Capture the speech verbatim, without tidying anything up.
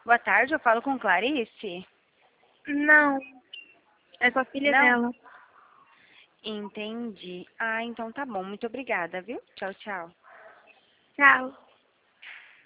Boa tarde, eu falo com Clarice? Não, é com a filha Não? dela. Entendi. Ah, então tá bom. Muito obrigada, viu? Tchau, tchau. Tchau.